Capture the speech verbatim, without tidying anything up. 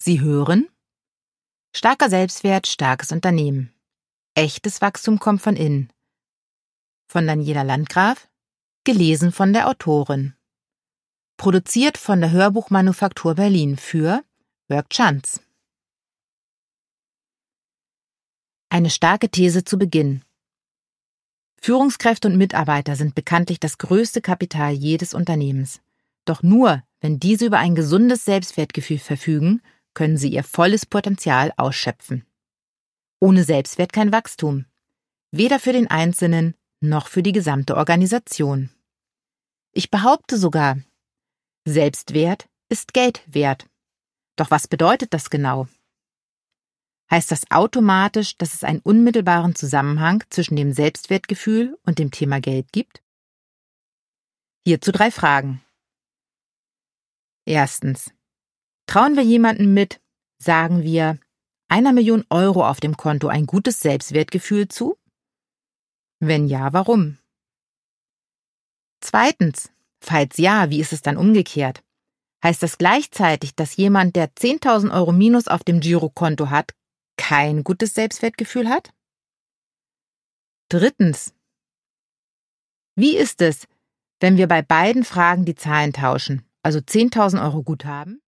Sie hören Starker Selbstwert, starkes Unternehmen. Echtes Wachstum kommt von innen. Von Daniela Landgraf, gelesen von der Autorin. Produziert von der Hörbuchmanufaktur Berlin für Workchance. Eine starke These zu Beginn. Führungskräfte und Mitarbeiter sind bekanntlich das größte Kapital jedes Unternehmens. Doch nur, wenn diese über ein gesundes Selbstwertgefühl verfügen, können sie ihr volles Potenzial ausschöpfen. Ohne Selbstwert kein Wachstum. Weder für den Einzelnen noch für die gesamte Organisation. Ich behaupte sogar, Selbstwert ist Geld wert. Doch was bedeutet das genau? Heißt das automatisch, dass es einen unmittelbaren Zusammenhang zwischen dem Selbstwertgefühl und dem Thema Geld gibt? Hierzu drei Fragen. Erstens. Trauen wir jemandem mit, sagen wir, einer Million Euro auf dem Konto ein gutes Selbstwertgefühl zu? Wenn ja, warum? Zweitens. Falls ja, wie ist es dann umgekehrt? Heißt das gleichzeitig, dass jemand, der zehntausend Euro Minus auf dem Girokonto hat, kein gutes Selbstwertgefühl hat? Drittens. Wie ist es, wenn wir bei beiden Fragen die Zahlen tauschen, also zehntausend Euro Guthaben